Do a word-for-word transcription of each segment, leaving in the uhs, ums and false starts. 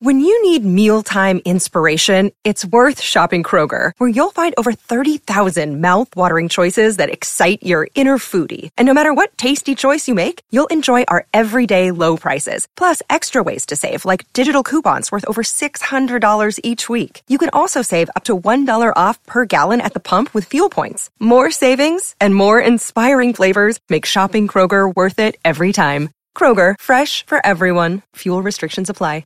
When you need mealtime inspiration, it's worth shopping Kroger, where you'll find over thirty thousand mouth-watering choices that excite your inner foodie. And no matter what tasty choice you make, you'll enjoy our everyday low prices, plus extra ways to save, like digital coupons worth over six hundred dollars each week. You can also save up to one dollar off per gallon at the pump with fuel points. More savings and more inspiring flavors make shopping Kroger worth it every time. Kroger, fresh for everyone. Fuel restrictions apply.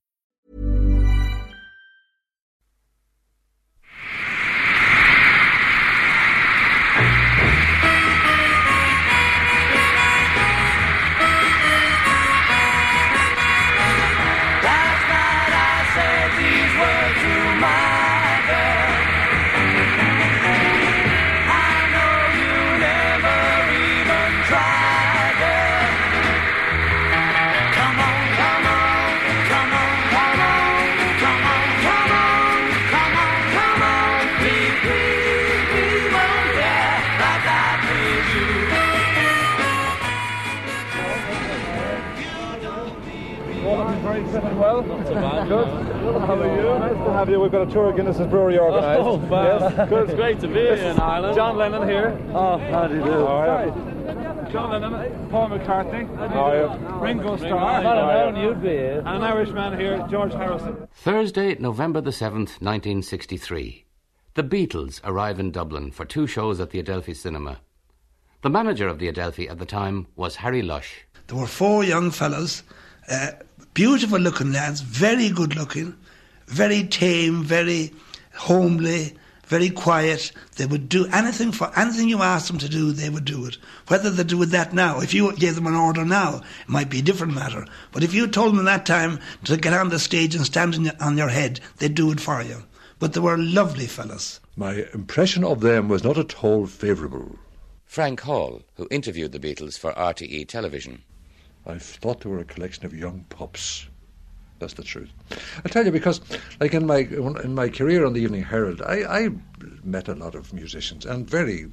Well, not so bad. Good. How are you? Nice to have you. We've got a tour of Guinness's Brewery organised. Oh, man. Yes. Good. It's great to be here in Ireland. John Lennon here. Oh, how do you do? All right. John Lennon, Paul McCartney, How are you? Ringo Starr. Not an known you'd be here. And an Irishman here, George Harrison. Thursday, November the seventh, nineteen sixty-three. The Beatles arrive in Dublin for two shows at the Adelphi Cinema. The manager of the Adelphi at the time was Harry Lush. There were four young fellas, uh, beautiful looking lads, very good looking, very tame, very homely, very quiet. They would do anything for anything you asked them to do, they would do it. Whether they do it that now, if you gave them an order now, it might be a different matter. But if you told them that time to get on the stage and stand on your, on your head, they'd do it for you. But they were lovely fellas. My impression of them was not at all favourable. Frank Hall, who interviewed the Beatles for R T E television. I thought they were a collection of young pups. That's the truth. I'll tell you, because like in my in my career on the Evening Herald, I, I met a lot of musicians, and very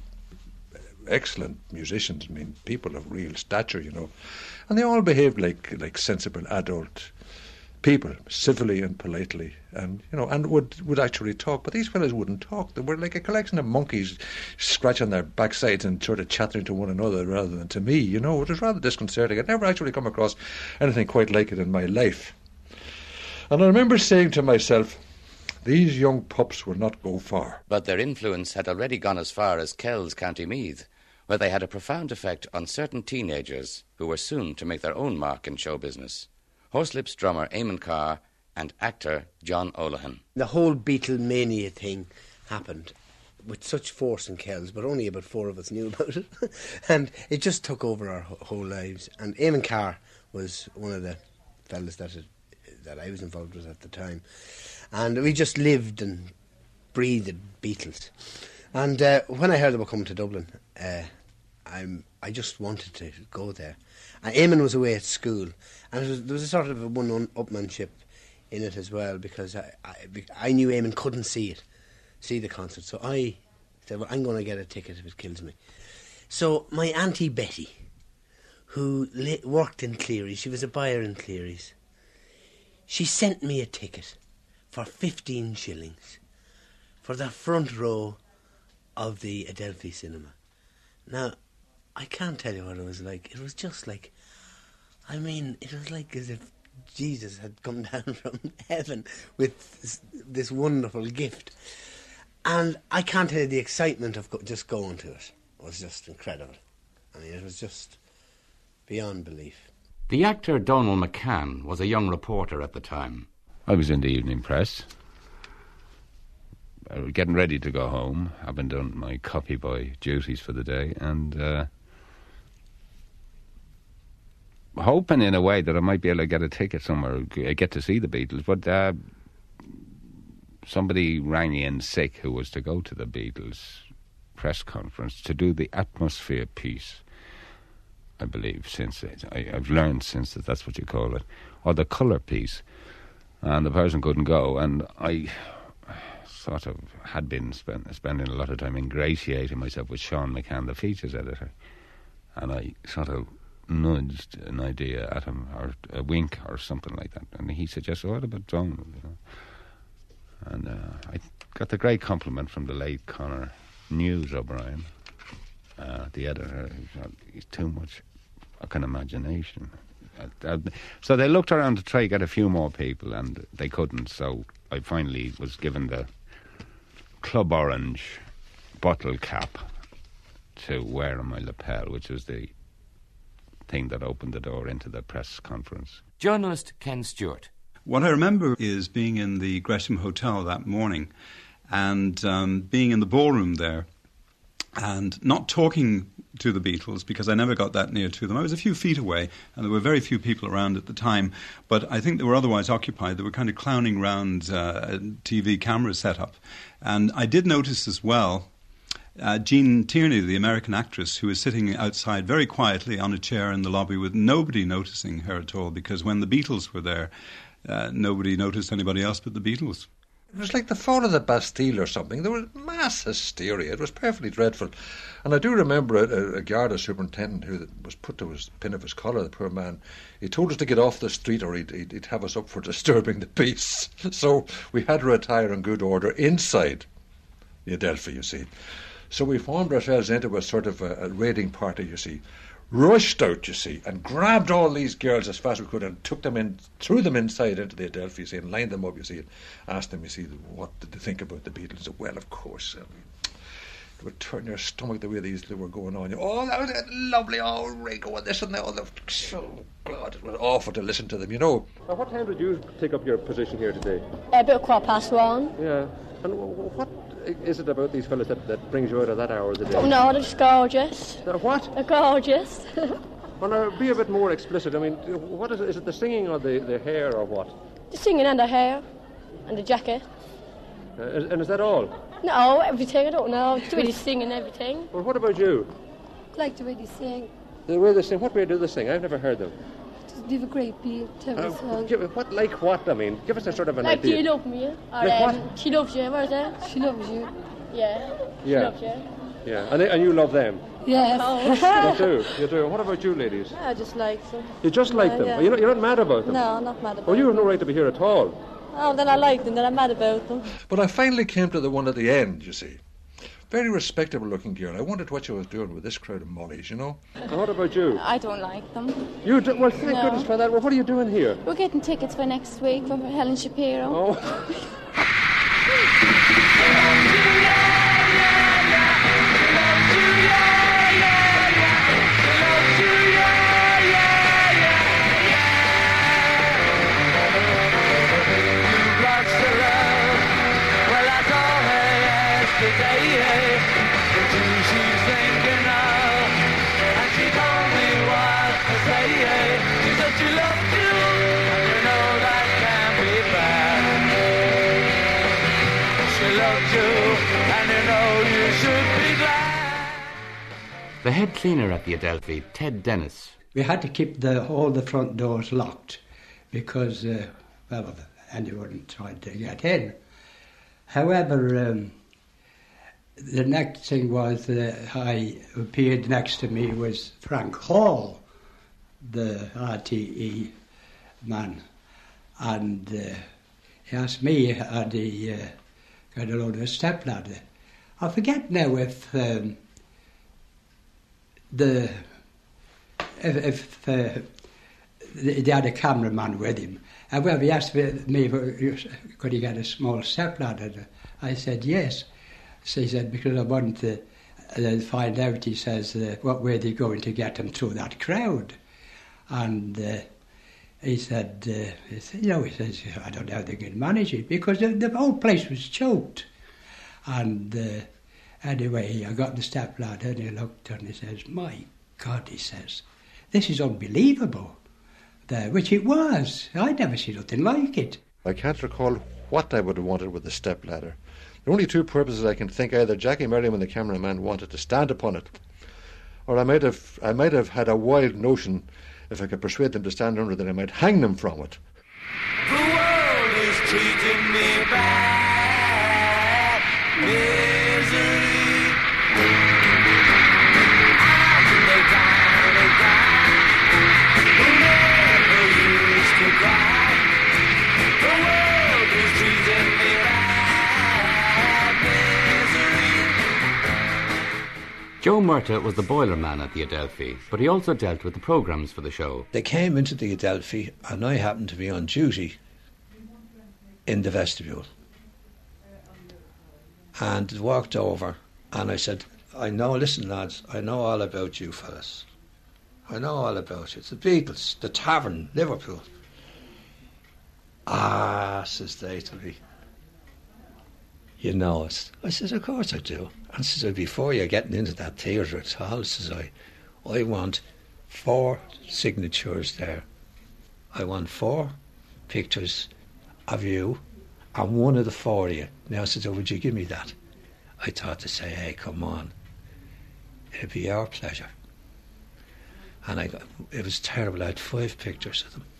excellent musicians. I mean, people of real stature, you know. And they all behaved like like sensible adult people, civilly and politely, and you know, and would would actually talk. But these fellows wouldn't talk. They were like a collection of monkeys scratching their backsides and sort of chattering to one another rather than to me. You know, it was rather disconcerting. I'd never actually come across anything quite like it in my life. And I remember saying to myself, these young pups will not go far. But their influence had already gone as far as Kells, County Meath, where they had a profound effect on certain teenagers who were soon to make their own mark in show business. Horselips drummer Eamon Carr and actor John O'Lohan. The whole Beatlemania thing happened with such force in Kells, but only about four of us knew about it. And it just took over our whole lives. And Eamon Carr was one of the fellas that had, that I was involved with at the time. And we just lived and breathed Beatles. And uh, when I heard they were coming to Dublin, uh, I'm, I just wanted to go there. And Eamon was away at school, and it was, there was a sort of a one-upmanship in it as well, because I, I, I knew Eamon couldn't see it, see the concert. So I said, well, I'm going to get a ticket if it kills me. So my Auntie Betty, who li- worked in Cleary's, she was a buyer in Cleary's, she sent me a ticket for fifteen shillings for the front row of the Adelphi Cinema. Now, I can't tell you what it was like. It was just like, I mean, it was like as if Jesus had come down from heaven with this, this wonderful gift. And I can't tell you, the excitement of go- just going to it was just incredible. I mean, it was just beyond belief. The actor Donald McCann was a young reporter at the time. I was in the evening press, I was getting ready to go home, having done my copy boy duties for the day, and uh, hoping in a way that I might be able to get a ticket somewhere, get to see the Beatles. But uh, somebody rang in sick who was to go to the Beatles press conference to do the atmosphere piece, I believe, since it, I, I've learned since that that's what you call it, or the colour piece. And the person couldn't go, and I sort of had been spend, spending a lot of time ingratiating myself with Sean McCann, the features editor, and I sort of nudged an idea at him, or a wink or something like that, and he suggested, what about Donald? You know? And uh, I got the great compliment from the late Conor News O'Brien, uh, the editor. He's too much fucking imagination. Uh, uh, so they looked around to try to get a few more people, and they couldn't, so I finally was given the Club Orange bottle cap to wear on my lapel, which was the thing that opened the door into the press conference. Journalist Ken Stewart. What I remember is being in the Gresham Hotel that morning and um, being in the ballroom there and not talking to the Beatles because I never got that near to them. I was a few feet away and there were very few people around at the time, but I think they were otherwise occupied. They were kind of clowning around uh, a T V camera setup. And I did notice as well Uh, Jean Tierney, the American actress, who was sitting outside very quietly on a chair in the lobby with nobody noticing her at all, because when the Beatles were there, uh, nobody noticed anybody else but the Beatles. It was like the fall of the Bastille or something. There was mass hysteria. It was perfectly dreadful. And I do remember a, a Garda superintendent who was put to his pin of his collar, the poor man. He told us to get off the street or he'd, he'd, he'd have us up for disturbing the peace. So we had to retire in good order inside the Adelphi, you see. So we formed ourselves into a sort of a, a raiding party, you see, rushed out, you see, and grabbed all these girls as fast as we could and took them in, threw them inside into the Adelphi, you see, and lined them up, you see, and asked them, you see, what did they think about the Beatles? Well, of course, I mean, it would turn your stomach the way these they were going on. Oh, that was lovely, oh, Ringo, and this and that. Oh, God, it was awful to listen to them, you know. Well, what time did you take up your position here today? A bit of quarter past one. Yeah, and what is it about these fellas that, that brings you out at that hour of the day? Oh no, they're just gorgeous. They're what? They're gorgeous. Well, now, be a bit more explicit. I mean, what is it? Is it the singing or the, the hair or what? The singing and the hair and the jacket. Uh, and, and is that all? No, everything. I don't know. Just really singing everything. Well, what about you? I like the way they sing. The way they sing? What way do they sing? I've never heard them. They have a great beat to every Uh, song. give, what, like what? I mean, give us a sort of an Like, do idea. you love me? Or, Like um, what? She loves you, what is it? She loves you. Yeah. She Yeah. loves you. Yeah, and, they, and you love them? Yes. Oh. You do, you do. What about you, ladies? I just like them. You just like Uh, them? yeah. You're, not, you're not mad about them? No, I'm not mad about Oh, you have them. no right to be here at all. Oh, then I like them, then I'm mad about them. But I finally came to the one at the end, you see. Very respectable looking girl. I wondered what she was doing with this crowd of mollies, you know. And what about you? I don't like them. You do? Well, thank No. goodness for that. Well, what are you doing here? We're getting tickets for next week for Helen Shapiro. Oh. The head cleaner at the Adelphi, Ted Dennis. We had to keep the, all the front doors locked because, uh, well, anyone tried to get in. However, um, the next thing was that I appeared next to me was Frank Hall, the R T E man, and uh, he asked me had he uh, got a load of a stepladder. I forget now if um, the if, if uh, they had a cameraman with him. However, he asked me, could he get a small stepladder? I said yes. So he said, because I want to uh, find out, he says, uh, what way they're going to get him through that crowd. And uh, he said, uh, he said, you know, he says, I don't know how they can manage it, because the, the whole place was choked. And uh, anyway, I got the stepladder and he looked and he says, my God, he says, this is unbelievable. There, which it was. I'd never seen nothing like it. I can't recall what I would have wanted with the stepladder. The only two purposes I can think, either Jackie Merriman, the cameraman, wanted to stand upon it, or I might have I might have had a wild notion, if I could persuade them to stand under it, that I might hang them from it. The world is treating me bad. Misery. How can they die? They die. Joe Murtagh was the boiler man at the Adelphi, but he also dealt with the programmes for the show. They came into the Adelphi and I happened to be on duty in the vestibule. And walked over and I said, I know, listen lads, I know all about you fellas. I know all about you. It's the Beatles, the Tavern, Liverpool. Ah, says they to me. You know it. I says, of course I do. And says, before you're getting into that theatre at all, says I, I want four signatures there. I want four pictures of you and one of the four of you. Now I says, oh, would you give me that? I thought to say, hey, come on. It'd be our pleasure. And I got, it was terrible. I had five pictures of them.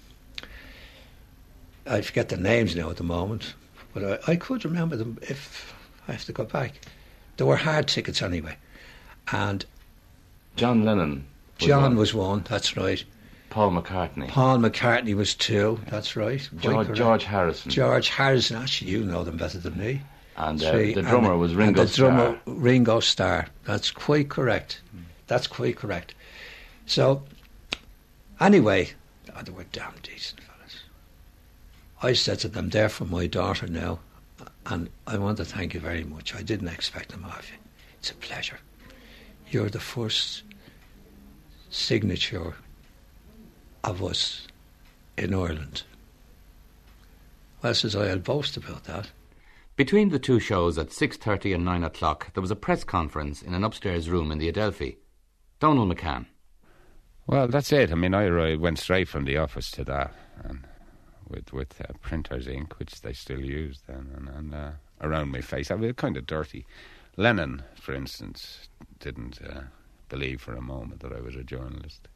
I forget the names now at the moment, but I, I could remember them if I have to go back. They were hard tickets anyway. And John Lennon. Was John one. was one, that's right. Paul McCartney. Paul McCartney was two, that's right. George, George Harrison. George Harrison, actually you know them better than me. And uh, Three. the drummer and, was Ringo and the drummer, Starr. Ringo Starr. That's quite correct. Mm. That's quite correct. So, anyway, oh, they were damn decent fellas. I said to them, they're for my daughter now, and I want to thank you very much. I didn't expect them off you. It's a pleasure. You're the first signature of us in Ireland. Well, says I, I'll boast about that. Between the two shows at six thirty and nine o'clock, there was a press conference in an upstairs room in the Adelphi. Donald McCann. Well, that's it. I mean, I arrived, went straight from the office to that, and with with uh, printer's ink, which they still use then, and, and uh, around my face. I was kind of dirty. Lennon, for instance, didn't uh, believe for a moment that I was a journalist.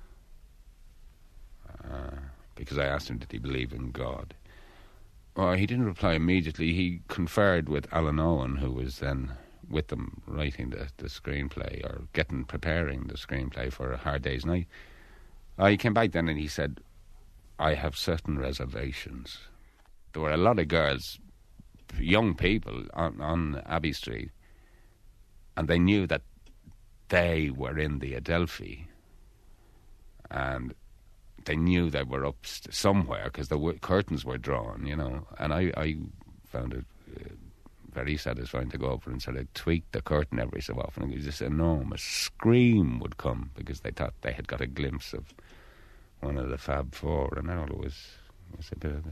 Uh, because I asked him, did he believe in God? Well, he didn't reply immediately. He conferred with Alan Owen, who was then with them writing the, the screenplay, or getting, preparing the screenplay for A Hard Day's Night. Uh, he came back then and he said, I have certain reservations. There were a lot of girls, young people, on, on Abbey Street, and they knew that they were in the Adelphi, and they knew they were up st- somewhere because the w- curtains were drawn, you know. And I, I found it uh, very satisfying to go over and sort of tweak the curtain every so often. And this enormous scream would come because they thought they had got a glimpse of one of the Fab Four, and all it was was a bit of the,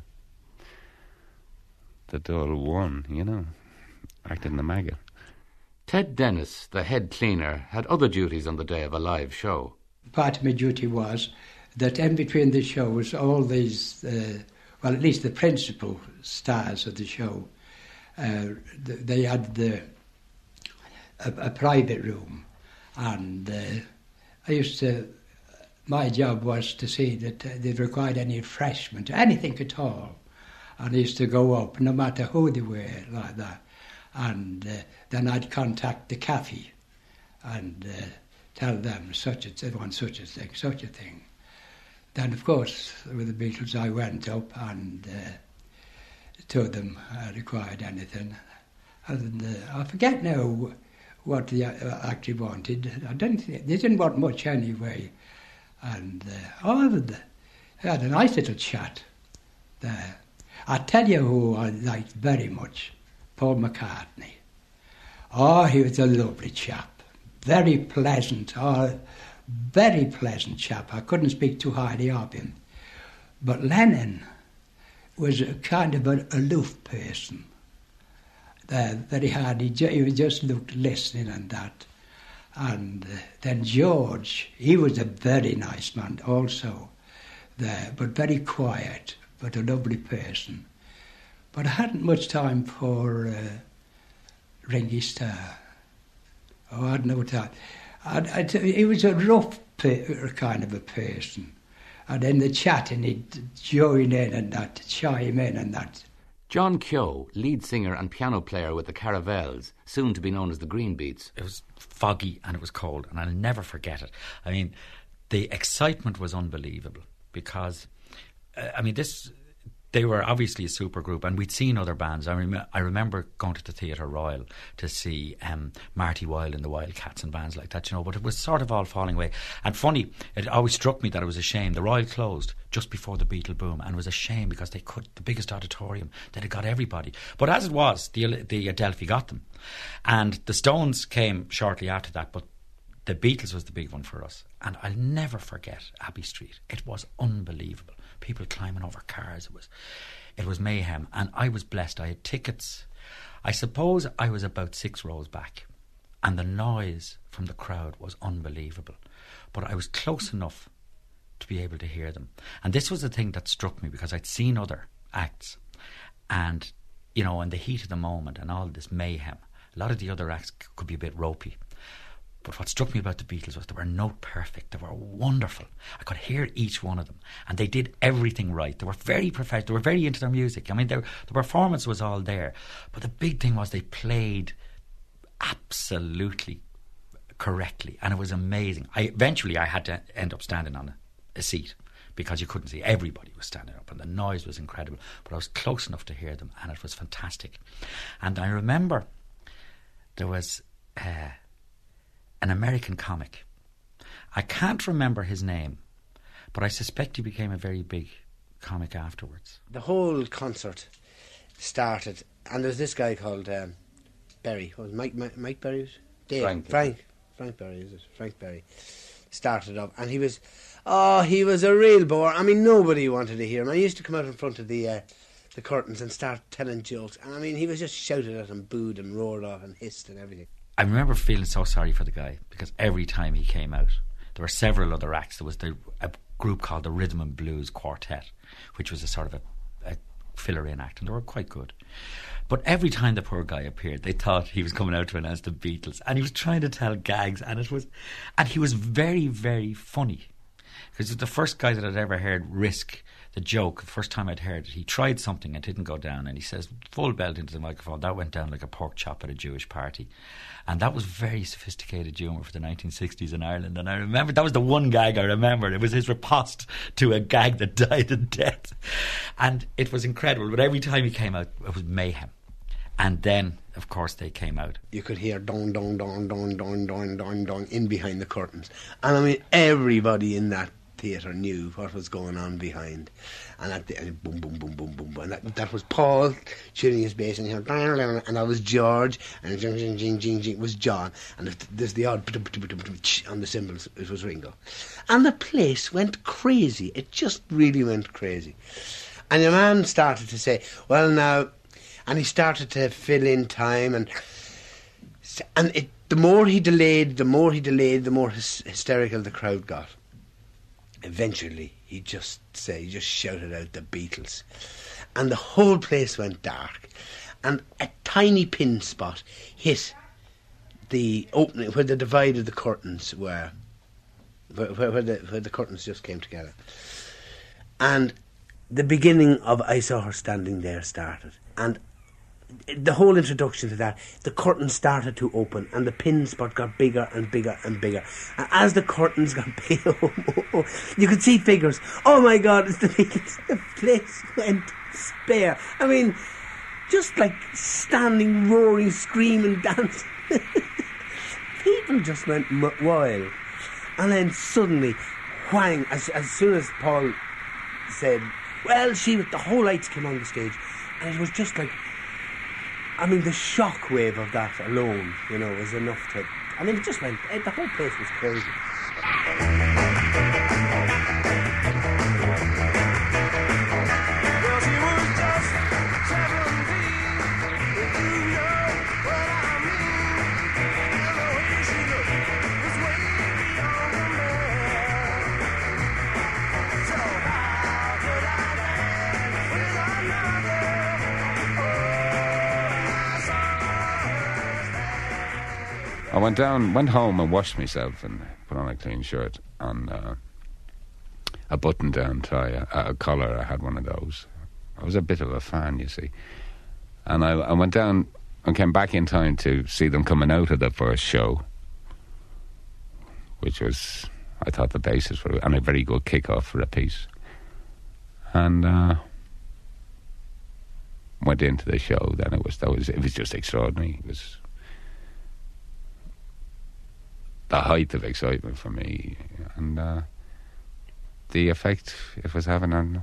the dull one, you know, acting the maggot. Ted Dennis, the head cleaner, had other duties on the day of a live show. Part of my duty was that in between the shows, all these, uh, well, at least the principal stars of the show, uh, they had the, a, a private room, and uh, I used to, my job was to see that uh, they required any refreshment, anything at all, and I used to go up, no matter who they were, like that, and uh, then I'd contact the cafe and uh, tell them such a they want such a thing, such a thing. Then, of course, with the Beatles, I went up and uh, told them I required anything. And uh, I forget now what they actually wanted. I didn't. They didn't want much anyway. And uh, oh, they had a nice little chat there. I tell you who I liked very much, Paul McCartney. Oh, he was a lovely chap, very pleasant. Oh, very pleasant chap. I couldn't speak too highly of him. But Lennon was a kind of an aloof person. Uh, very hard. He, ju- he just looked listening and that. And uh, then George, he was a very nice man also, there, but very quiet, but a lovely person. But I hadn't much time for uh, Ringy Starr. Oh, I had no time. I'd, I'd, he was a rough pe- kind of a person. And in the chatting, he'd join in and that, chime in and that. John Keogh, lead singer and piano player with the Caravels, soon to be known as the Green Beats. It was foggy and it was cold, and I'll never forget it. I mean, the excitement was unbelievable because, uh, I mean, this... they were obviously a super group, and we'd seen other bands. I, rem- I remember going to the Theatre Royal to see um, Marty Wilde and the Wildcats and bands like that, you know, but it was sort of all falling away. And funny, it always struck me that it was a shame. The Royal closed just before the Beatle boom, and it was a shame because they could, the biggest auditorium, that it got everybody. But as it was, the, the Adelphi got them. And the Stones came shortly after that, but the Beatles was the big one for us. And I'll never forget Abbey Street. It was unbelievable. People climbing over cars. It was it was mayhem. And I was blessed. I had tickets. I suppose I was about six rows back. And the noise from the crowd was unbelievable. But I was close enough to be able to hear them. And this was the thing that struck me, because I'd seen other acts. And, you know, in the heat of the moment and all this mayhem, a lot of the other acts c- could be a bit ropey. But what struck me about the Beatles was they were note perfect. They were wonderful. I could hear each one of them. And they did everything right. They were very professional. They were very into their music. I mean, the performance was all there. But the big thing was they played absolutely correctly. And it was amazing. I Eventually, I had to end up standing on a, a seat, because you couldn't see. Everybody was standing up and the noise was incredible. But I was close enough to hear them, and it was fantastic. And I remember there was... Uh, an American comic. I can't remember his name, but I suspect he became a very big comic afterwards. The whole concert started, and there's this guy called um, Berry. What was Mike, Mike, Mike Berry? Dave. Frank. Frank. Frank Berry, is it? Frank Berry. Started up, and he was, oh, he was a real bore. I mean, nobody wanted to hear him. I used to come out in front of the uh, the curtains and start telling jokes, and I mean, he was just shouted at and booed and roared off and hissed and everything. I remember feeling so sorry for the guy, because every time he came out, there were several other acts. There was the, a group called the Rhythm and Blues Quartet, which was a sort of a, a filler-in act, and they were quite good. But every time the poor guy appeared, they thought he was coming out to announce the Beatles, and he was trying to tell gags, and it was, and he was very, very funny, because he was the first guy that I'd ever heard risk the joke. The first time I'd heard it, he tried something and it didn't go down, and he says, full belt into the microphone, that went down like a pork chop at a Jewish party. And that was very sophisticated humour for the nineteen sixties in Ireland. And I remember, that was the one gag I remembered. It was his riposte to a gag that died in death. And it was incredible. But every time he came out, it was mayhem. And then, of course, they came out. You could hear dong, dong, dong, dong, dong, dong, dong, dong in behind the curtains. And I mean, everybody in that theatre knew what was going on behind, and at the and boom, boom, boom, boom, boom, boom, and that, that was Paul shooting his bass, and he heard, and that was George, and jing, jing, jing, jing, jing was John, and there's the odd on the cymbals, it was Ringo, and the place went crazy. It just really went crazy, and the man started to say, well now, and he started to fill in time, and and it, the more he delayed, the more he delayed, the more hys- hysterical the crowd got. Eventually, he just said, he just shouted out the Beatles, and the whole place went dark, and a tiny pin spot hit the opening where the divide of the curtains were, where, where, where, the, where the curtains just came together, and the beginning of I Saw Her Standing There started, and the whole introduction to that, the curtains started to open and the pin spot got bigger and bigger and bigger. And as the curtains got bigger, you could see figures. Oh my God, it's the Beatles. The place went spare. I mean, just like standing, roaring, screaming, dancing. People just went m- wild. And then suddenly, whang, as, as soon as Paul said, well, she, the whole lights came on the stage. And it was just like, I mean, the shockwave of that alone, you know, was enough to... I mean, it just went... It, the whole place was crazy. Well, she was just seventeen, if you know what I mean. And the way she looked was way beyond the man. So how could I dance with another? I went down, went home and washed myself and put on a clean shirt and uh, a button-down tie, a, a collar. I had one of those. I was a bit of a fan, you see. And I, I went down and came back in time to see them coming out of the first show, which was, I thought, the basis for it, and a very good kick-off for a piece. And uh, went into the show, then it was that was it was just extraordinary. It was the height of excitement for me, and uh, the effect it was having on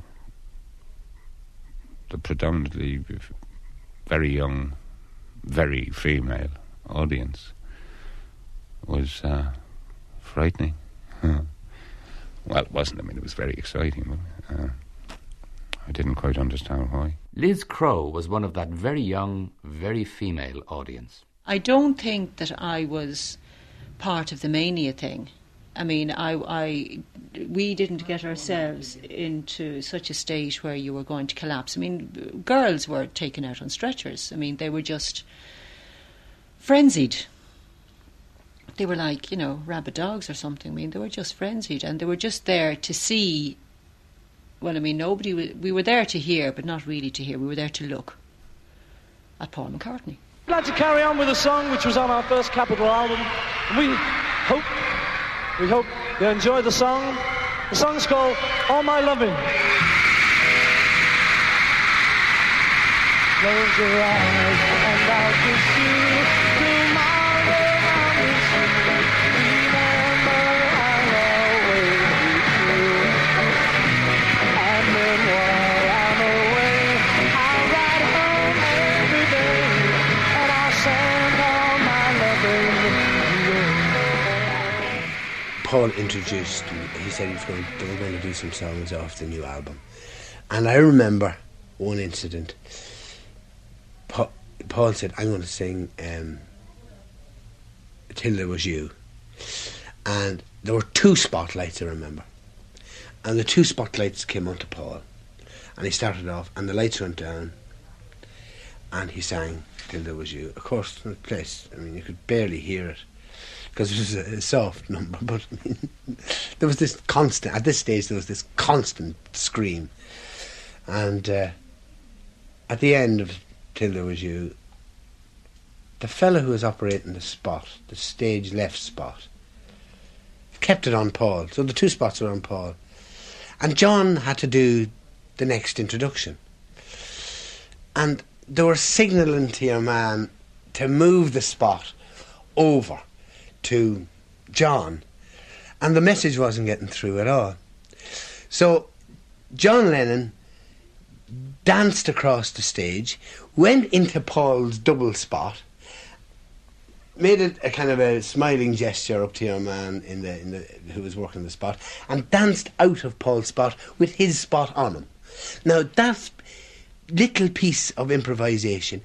the predominantly very young, very female audience was uh, frightening. Well, it wasn't. I mean, it was very exciting. But, uh, I didn't quite understand why. Liz Crow was one of that very young, very female audience. I don't think that I was part of the mania thing. I mean, I, I, we didn't get ourselves into such a state where you were going to collapse. I mean, girls were taken out on stretchers. I mean, they were just frenzied. They were like, you know, rabid dogs or something. I mean, they were just frenzied, and they were just there to see. Well, I mean, nobody. Was, we were there to hear, but not really to hear. We were there to look at Paul McCartney. Glad to carry on with a song which was on our first Capitol album. And we hope, we hope you enjoy the song. The song's called All My Loving. Close your eyes and I'll kiss you. Tomorrow I'll miss you. Remember I'll always be true. And then while I'm away, I'll ride home every day. And I'll send all my loving. Paul introduced me. He said he was going, they were going to do some songs off the new album. And I remember one incident. Pa- Paul said, I'm going to sing um, Till There Was You. And there were two spotlights, I remember. And the two spotlights came onto Paul. And he started off, and the lights went down. And he sang Till There Was You. Of course, the place, I mean, you could barely hear it, because it was a, a soft number. But I mean, there was this constant, at this stage, there was this constant scream. And uh, at the end of Till There Was You, the fellow who was operating the spot, the stage left spot, kept it on Paul. So the two spots were on Paul. And John had to do the next introduction. And they were signalling to your man to move the spot over to John. And the message wasn't getting through at all. So John Lennon danced across the stage, went into Paul's double spot, made a, a kind of a smiling gesture up to your man in the, in the who was working the spot, and danced out of Paul's spot with his spot on him. Now that little piece of improvisation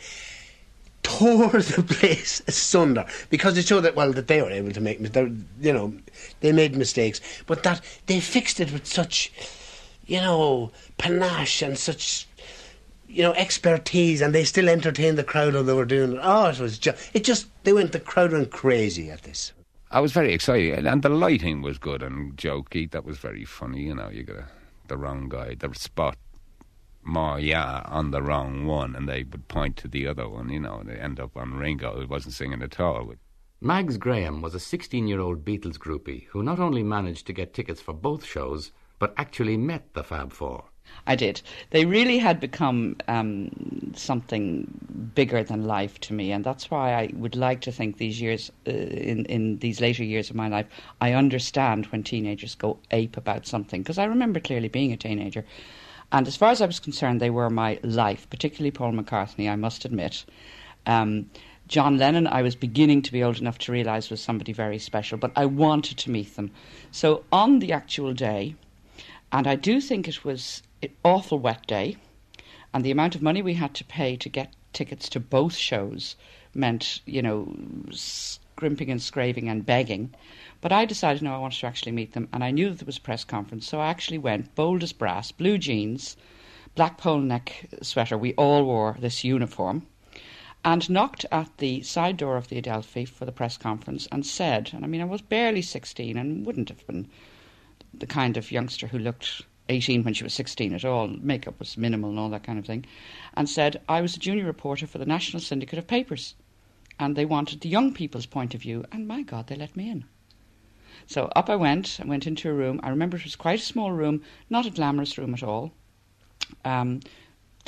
tore the place asunder, because it showed that, well, that they were able to make, you know, they made mistakes, but that they fixed it with such, you know, panache and such, you know, expertise, and they still entertained the crowd while they were doing it. Oh, it was just, it just, they went, the crowd went crazy at this. I was very excited, and the lighting was good and jokey. That was very funny, you know. You got a, the wrong guy, the spot, more yeah, on the wrong one, and they would point to the other one, you know, and they end up on Ringo, who wasn't singing at all. Mags Graham was a sixteen-year-old Beatles groupie who not only managed to get tickets for both shows, but actually met the Fab Four. I did. They really had become um, something bigger than life to me, and that's why I would like to think these years, uh, in, in these later years of my life, I understand when teenagers go ape about something, because I remember clearly being a teenager. And as far as I was concerned, they were my life, particularly Paul McCartney, I must admit. Um, John Lennon, I was beginning to be old enough to realise was somebody very special, but I wanted to meet them. So on the actual day, and I do think it was an awful wet day, and the amount of money we had to pay to get tickets to both shows meant, you know, scrimping and scraving and begging. But I decided, no, I wanted to actually meet them, and I knew that there was a press conference, so I actually went, bold as brass, blue jeans, black polo neck sweater, we all wore this uniform, and knocked at the side door of the Adelphi for the press conference and said, and I mean, I was barely sixteen and wouldn't have been the kind of youngster who looked eighteen when she was sixteen at all, makeup was minimal and all that kind of thing, and said, I was a junior reporter for the National Syndicate of Papers, and they wanted the young people's point of view, and my God, they let me in. So up I went, I went into a room. I remember it was quite a small room, not a glamorous room at all. Um,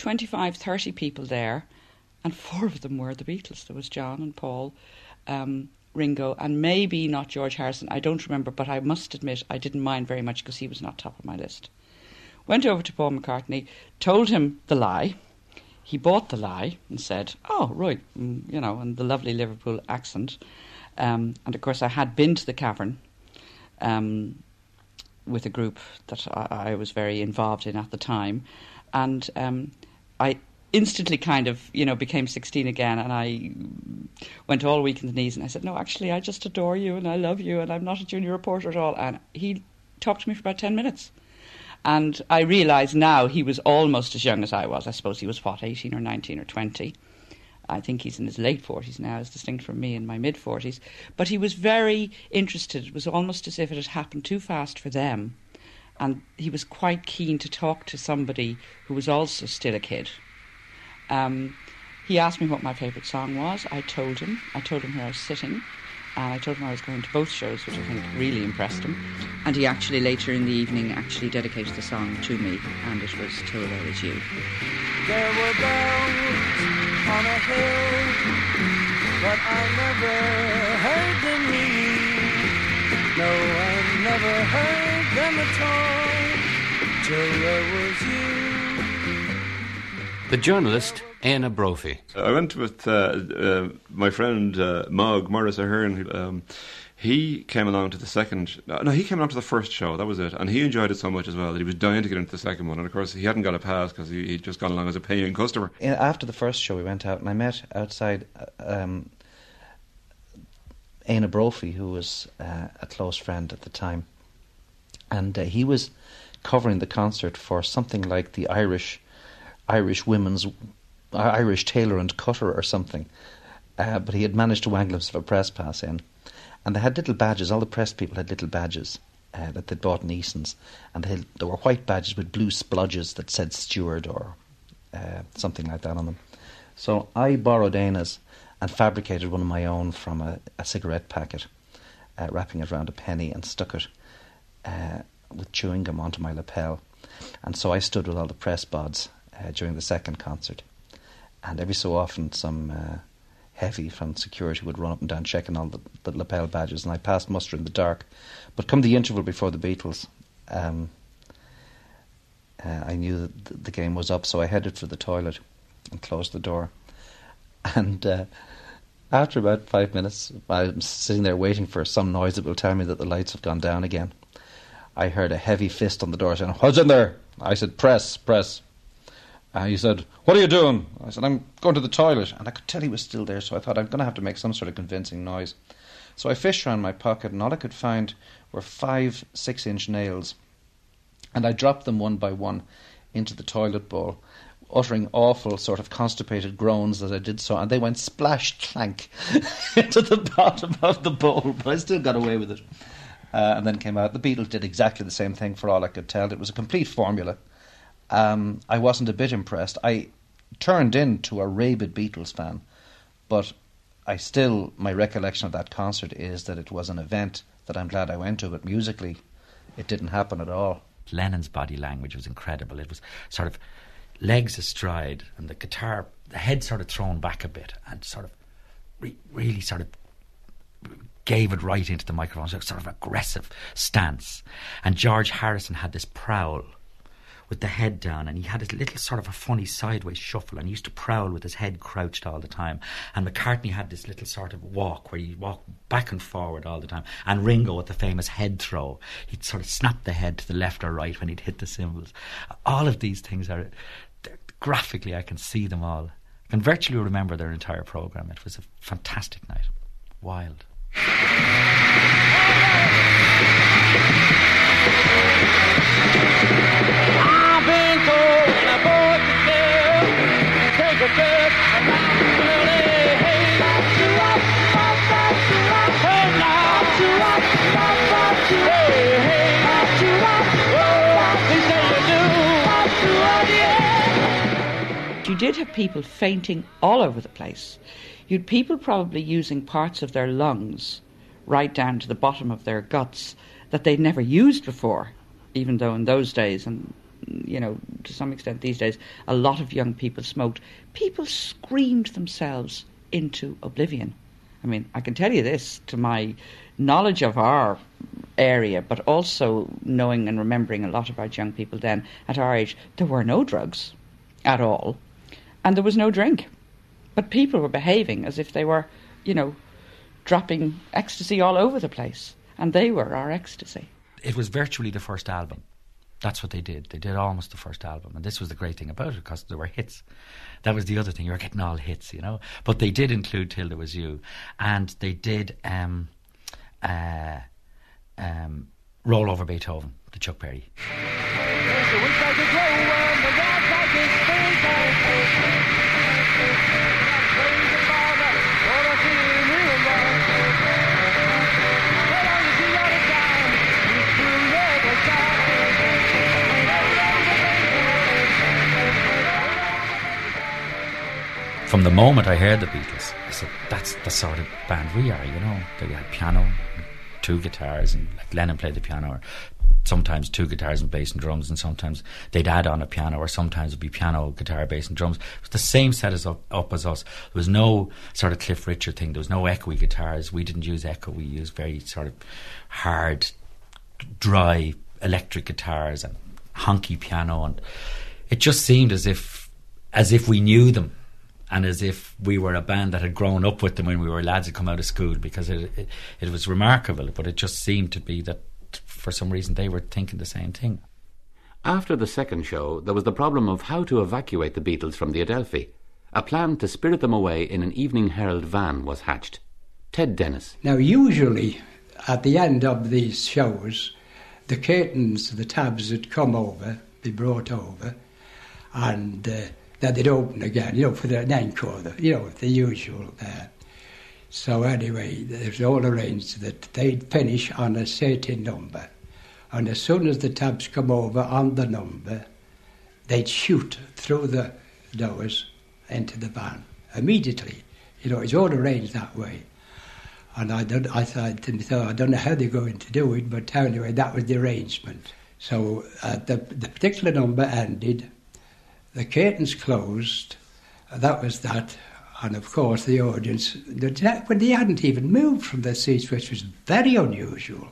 twenty-five, thirty people there, and four of them were the Beatles. There was John and Paul, um, Ringo, and maybe not George Harrison. I don't remember, but I must admit I didn't mind very much because he was not top of my list. Went over to Paul McCartney, told him the lie. He bought the lie and said, oh, right, mm, you know, and the lovely Liverpool accent. Um, and, of course, I had been to the Cavern um, with a group that I, I was very involved in at the time. And um, I instantly kind of, you know, became sixteen again, and I went all weak in the knees, and I said, no, actually, I just adore you, and I love you, and I'm not a junior reporter at all. And he talked to me for about ten minutes. And I realise now he was almost as young as I was. I suppose he was, what, eighteen or nineteen or twenty. I think he's in his late forties now, as distinct from me in my mid-forties. But he was very interested. It was almost as if it had happened too fast for them. And he was quite keen to talk to somebody who was also still a kid. Um, he asked me what my favourite song was. I told him. I told him where I was sitting. And I told him I was going to both shows, which I think really impressed him. And he actually, later in the evening, actually dedicated the song to me, and it was Till There Is You. There were bells on a hill, but I never heard them ring. No, I never heard them at all, till there was you. The journalist, Éanna Brophy. I went with uh, uh, my friend uh, Mog, Morris Ahern. Um, he came along to the second... No, he came along to the first show, that was it. And he enjoyed it so much as well that he was dying to get into the second one. And of course, he hadn't got a pass because he, he'd just gone along as a paying customer. After the first show, we went out and I met outside um, Éanna Brophy, who was uh, a close friend at the time. And uh, he was covering the concert for something like the Irish... Irish women's, Irish tailor and cutter or something. Uh, but he had managed to wangle himself a press pass in. And they had little badges, all the press people had little badges uh, that they'd bought in Eason's. And they had, there were white badges with blue splodges that said steward or uh, something like that on them. So I borrowed Éanna's and fabricated one of my own from a, a cigarette packet, uh, wrapping it around a penny and stuck it uh, with chewing gum onto my lapel. And so I stood with all the press bods Uh, during the second concert, and every so often some uh, heavy from security would run up and down checking all the, the lapel badges, and I passed muster in the dark. But come the interval before the Beatles, um, uh, I knew that th- the game was up, so I headed for the toilet and closed the door. And uh, after about five minutes, I'm sitting there waiting for some noise that will tell me that the lights have gone down again. I heard a heavy fist on the door saying, "What's in there?" I said, "Press, press." Uh, he said, "What are you doing?" I said, "I'm going to the toilet." And I could tell he was still there, so I thought I'm going to have to make some sort of convincing noise. So I fished around my pocket, and all I could find were five six-inch nails. And I dropped them one by one into the toilet bowl, uttering awful sort of constipated groans as I did so, and they went splash clank into the bottom of the bowl, but I still got away with it. Uh, and then came out. The Beatles did exactly the same thing for all I could tell. It was a complete formula. Um, I wasn't a bit impressed. I turned into a rabid Beatles fan, but I still, my recollection of that concert is that it was an event that I'm glad I went to, but musically it didn't happen at all. Lennon's body language was incredible. It was sort of legs astride and the guitar, the head sort of thrown back a bit and sort of re- really sort of gave it right into the microphone, so sort of aggressive stance. And George Harrison had this prowl with the head down, and he had a little sort of a funny sideways shuffle, and he used to prowl with his head crouched all the time. And McCartney had this little sort of walk where he'd walk back and forward all the time. And Ringo with the famous head throw, he'd sort of snap the head to the left or right when he'd hit the cymbals. All of these things are graphically, I can see them all. I can virtually remember their entire programme. It was a fantastic night. Wild. I've been told when I bought the tail, take a trip around the world, hey, hey. Hey, now, hey, hey. Oh, they say you do. You did have people fainting all over the place. You'd people probably using parts of their lungs right down to the bottom of their guts that they'd never used before, even though in those days, and you know, to some extent these days, a lot of young people smoked, people screamed themselves into oblivion. I mean, I can tell you this, to my knowledge of our area, but also knowing and remembering a lot about young people then at our age, there were no drugs at all, and there was no drink. But people were behaving as if they were, you know, dropping ecstasy all over the place, and they were our ecstasy. It was virtually the first album. That's what they did. They did almost the first album, and this was the great thing about it, because there were hits. That was the other thing. You were getting all hits, you know. But they did include Till There Was You, and they did um, uh, um, Roll Over Beethoven, the Chuck Berry. From the moment I heard the Beatles, I said, that's the sort of band we are, you know. They had piano, two guitars, and like Lennon played the piano, or sometimes two guitars and bass and drums, and sometimes they'd add on a piano, or sometimes it'd be piano, guitar, bass and drums. It was the same set as up, up as us. There was no sort of Cliff Richard thing. There was no echoey guitars. We didn't use echo. We used very sort of hard, dry electric guitars and honky piano, and it just seemed as if as if we knew them, and as if we were a band that had grown up with them when we were lads that come out of school, because it, it, it was remarkable, but it just seemed to be that for some reason they were thinking the same thing. After the second show, there was the problem of how to evacuate the Beatles from the Adelphi. A plan to spirit them away in an Evening Herald van was hatched. Ted Dennis. Now, usually, at the end of these shows, the curtains, the tabs would come over, be brought over, and uh, then they'd open again, you know, for the encore, the, you know, the usual there. So anyway, it was all arranged that they'd finish on a certain number, and as soon as the tabs come over on the number, they'd shoot through the doors into the van immediately. You know, it's all arranged that way. And I don't, I thought, I don't know how they're going to do it, but anyway, that was the arrangement. So uh, the, the particular number ended, the curtains closed, uh, that was that, and of course the audience, when they hadn't even moved from their seats, which was very unusual,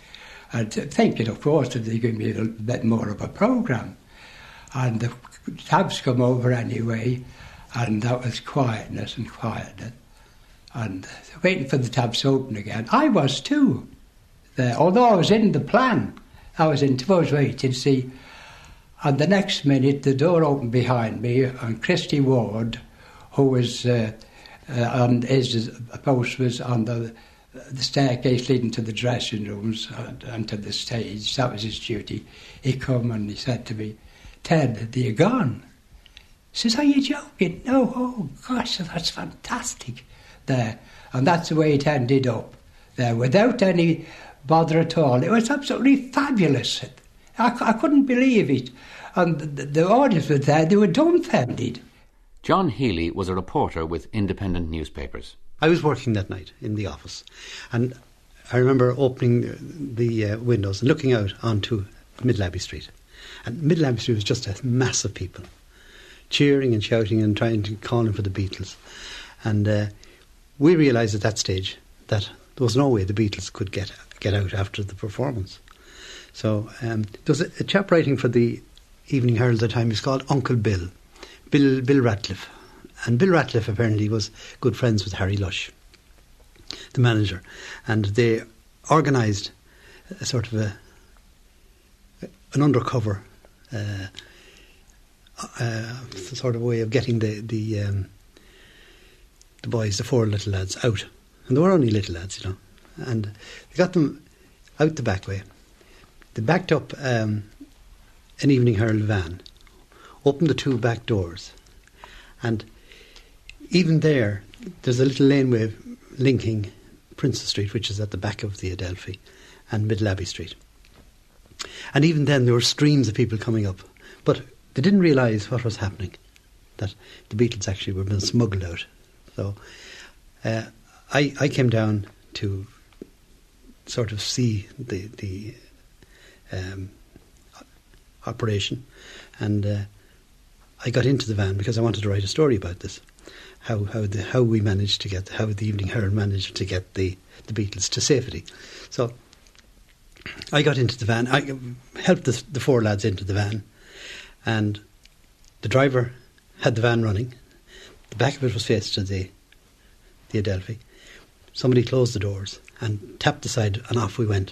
and thinking, of course, that they could be a bit more of a programme. And the tabs come over anyway, and that was quietness and quietness. And waiting for the tabs to open again. I was too, there. Although I was in the plan, I was in, I was waiting to see. And the next minute, the door opened behind me, and Christy Ward, who was uh, uh, on his post, was on the the staircase leading to the dressing rooms and, and to the stage. That was his duty. He come and he said to me, "Ted, are you gone?" He says, "Are you joking?" "No." "Oh gosh, that's fantastic." There, and that's the way it ended up there, without any bother at all. It was absolutely fabulous. I, I couldn't believe it, and the, the audience was there, they were dumbfounded. John Healy was a reporter with independent newspapers. I was working that night in the office, and I remember opening the, the uh, windows and looking out onto Middle Abbey Street, and Middle Abbey Street was just a mass of people cheering and shouting and trying to call in for the Beatles, and uh, we realised at that stage that there was no way the Beatles could get get out after the performance. So um, there was a, a chap writing for the Evening Herald at the time. He was called Uncle Bill, Bill Bill Ratcliffe. And Bill Ratcliffe apparently was good friends with Harry Lush, the manager. And they organised a sort of a an undercover uh, uh, sort of way of getting the... the um, the boys, the four little lads, out. And they were only little lads, you know. And they got them out the back way. They backed up um, an Evening Herald van, opened the two back doors, and even there, there's a little laneway linking Princess Street, which is at the back of the Adelphi, and Middle Abbey Street. And even then, there were streams of people coming up. But they didn't realise what was happening, that the Beatles actually were being smuggled out. So uh, I I came down to sort of see the the. Um, operation, and uh, I got into the van because I wanted to write a story about this. How how the how we managed to get how the Evening Herald managed to get the, the Beatles to safety. So I got into the van. I helped the, the four lads into the van, and the driver had the van running. The back of it was faced to the the Adelphi. Somebody closed the doors and tapped the side, and off we went.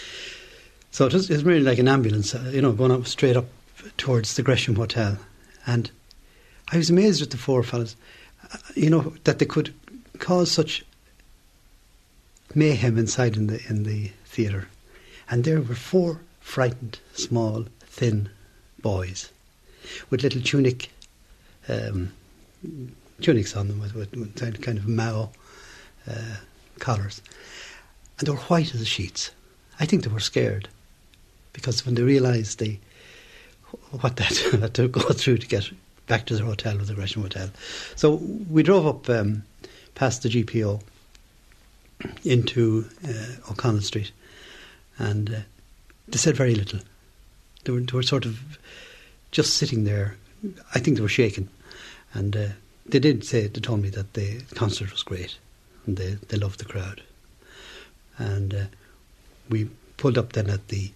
So it was, it was really like an ambulance, uh, you know, going up straight up towards the Gresham Hotel. And I was amazed at the four fellas, uh, you know, that they could cause such mayhem inside in the in the theatre. And there were four frightened, small, thin boys with little tunic um, tunics on them with, with, with kind of Mao uh, collars, and they were white as sheets. I think they were scared because when they realised they what they had to go through to get back to their hotel, with the Gresham Hotel. So we drove up um, past the G P O into uh, O'Connell Street, and uh, they said very little. They were, they were sort of just sitting there. I think they were shaken, and uh, they did say, they told me that the concert was great, and they, they loved the crowd. And uh, we pulled up then at the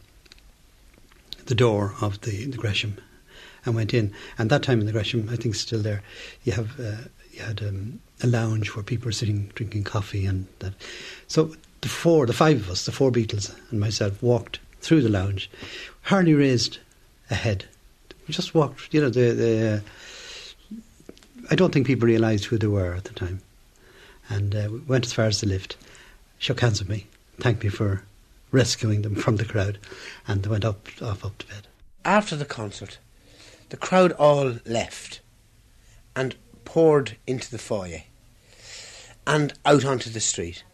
the door of the, the Gresham and went in. And that time in the Gresham, I think still there, you have uh, you had um, a lounge where people were sitting drinking coffee and that. So the four, the five of us, the four Beatles and myself, walked through the lounge, hardly raised a head. We just walked, you know, the, the uh, I don't think people realised who they were at the time. And uh, we went as far as the lift, shook hands with me, thanked me for rescuing them from the crowd, and they went up, off up to bed. After the concert, the crowd all left and poured into the foyer and out onto the street.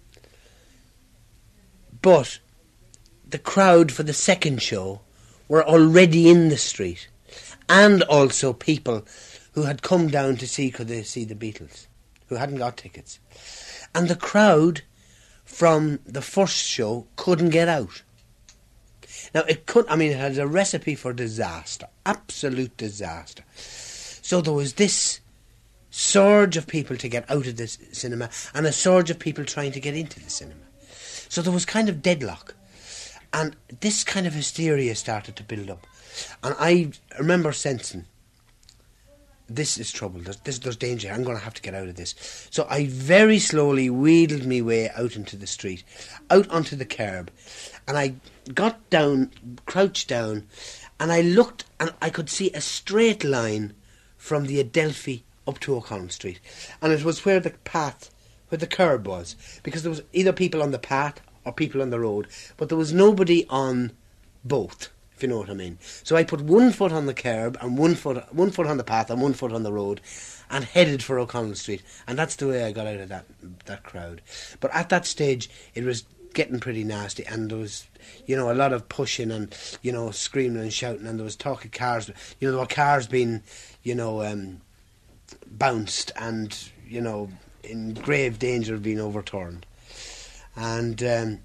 But the crowd for the second show were already in the street, and also people who had come down to see could they see the Beatles, who hadn't got tickets. And the crowd from the first show couldn't get out. Now, it could, I mean, it had a recipe for disaster, absolute disaster. So there was this surge of people to get out of the cinema and a surge of people trying to get into the cinema. So there was kind of deadlock. And this kind of hysteria started to build up. And I remember sensing, this is trouble, there's, this, there's danger, I'm going to have to get out of this. So I very slowly wheedled my way out into the street, out onto the curb, and I got down, crouched down, and I looked, and I could see a straight line from the Adelphi up to O'Connell Street. And it was where the path, where the curb was, because there was either people on the path or people on the road, but there was nobody on both, if you know what I mean. So I put one foot on the curb and one foot one foot on the path and one foot on the road and headed for O'Connell Street. And that's the way I got out of that that crowd. But at that stage, it was getting pretty nasty, and there was, you know, a lot of pushing and, you know, screaming and shouting, and there was talk of cars. You know, there were cars being, you know, um, bounced and, you know, in grave danger of being overturned. And um,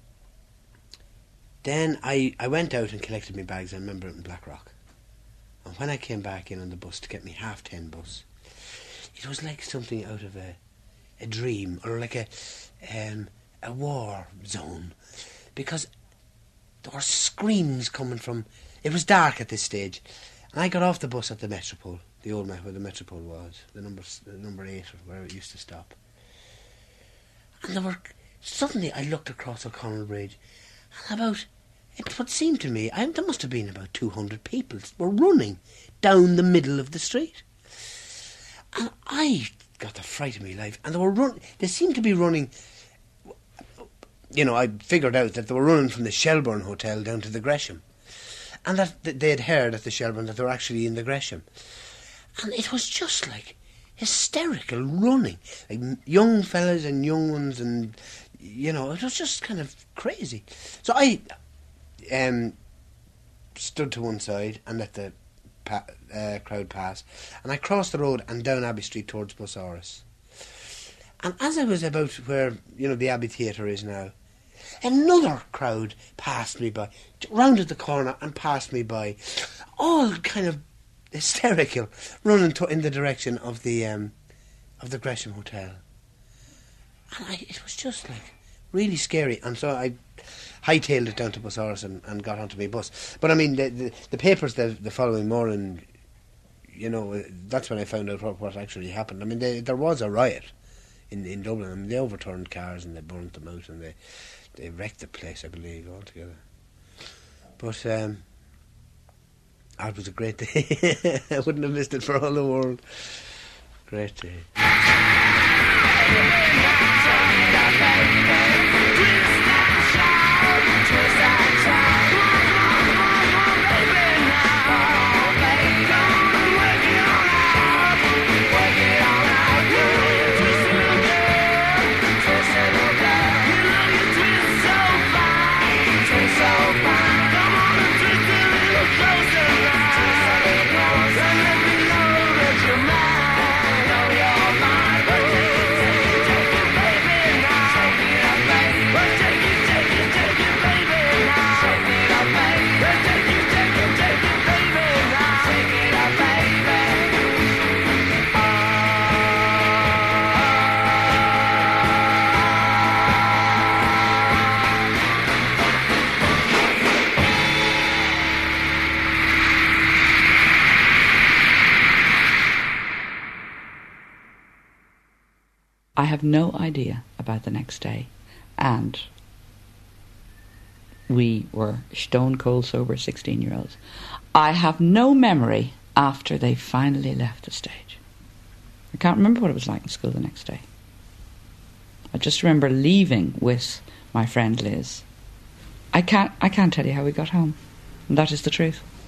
then I, I went out and collected my bags. I remember it in Blackrock. And when I came back in on the bus to get me half ten bus, it was like something out of a a dream, or like a um, a war zone, because there were screams coming from. It was dark at this stage, and I got off the bus at the Metropole, the old where the Metropole was, the number the number eight, or where it used to stop. And there were. Suddenly I looked across O'Connell Bridge, and about, it what seemed to me, I, there must have been about two hundred people were running down the middle of the street. And I got the fright of my life, and they were run, they seemed to be running, you know, I figured out that they were running from the Shelbourne Hotel down to the Gresham, and that, that they had heard at the Shelbourne that they were actually in the Gresham. And it was just like hysterical running, like young fellas and young ones, and you know, it was just kind of crazy. So I um, stood to one side and let the pa- uh, crowd pass, and I crossed the road and down Abbey Street towards Busaras. And as I was about where, you know, the Abbey Theatre is now, another crowd passed me by, rounded the corner and passed me by, all kind of hysterical, running to, in the direction of the um, of the Gresham Hotel. And I, it was just like really scary. And so I hightailed it down to Busaras and, and got onto my bus. But I mean, the the, the papers the, the following morning, you know, that's when I found out what, what actually happened. I mean, they, there was a riot in in Dublin. I mean, they overturned cars and they burnt them out and they they wrecked the place, I believe, altogether. But um, oh, it was a great day. I wouldn't have missed it for all the world. Great day. I have no idea about the next day, and we were stone cold sober sixteen-year-olds. I have no memory after they finally left the stage. I can't remember what it was like in school the next day. I just remember leaving with my friend Liz. I can't, I can't tell you how we got home, and that is the truth.